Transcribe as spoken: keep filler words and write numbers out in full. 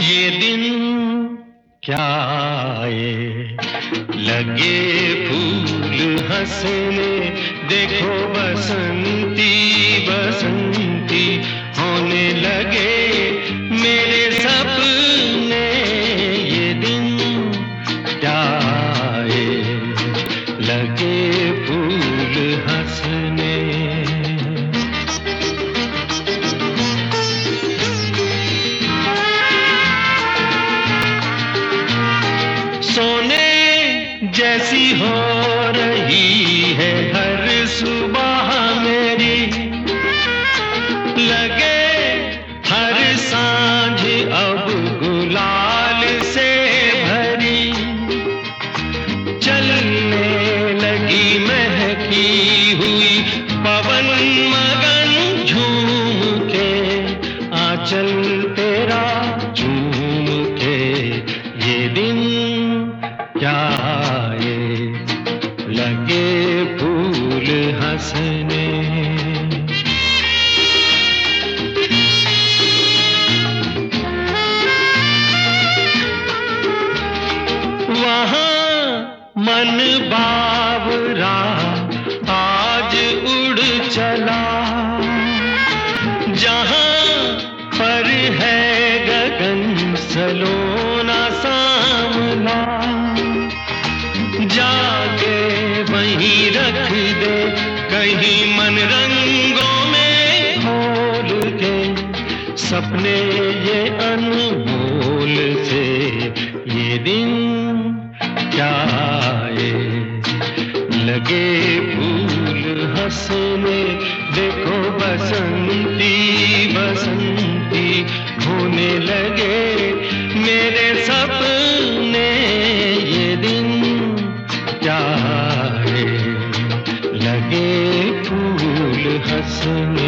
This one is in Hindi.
ये दिन क्या आए, लगे फूल हंसने, देखो बसंती बसंती होने लगे मेरे सपने। ये दिन क्या आए, लगे फूल हंसने। सोने जैसी हो रही है हर सुबह मेरी, लगे हर सांझ अब गुलाल से भरी। चलने लगी महकी हुई पवन मगन झूम के, आंचल तेरा झूम के। ये दिन क्या आए, लगे फूल हंसने। वहाँ मन बावरा आज उड़ चला, जहाँ पर है गगन सलोना सांवला। जाके वहीं रख दे कहीं मन रंगों में खोल के, सपने ये अनमोल से। ये दिन क्या आए, लगे फूल हंसने, देखो बसंती बसंती होने लगे मेरे सपने। ये दिन क्या आए, लगे फूल हंसने।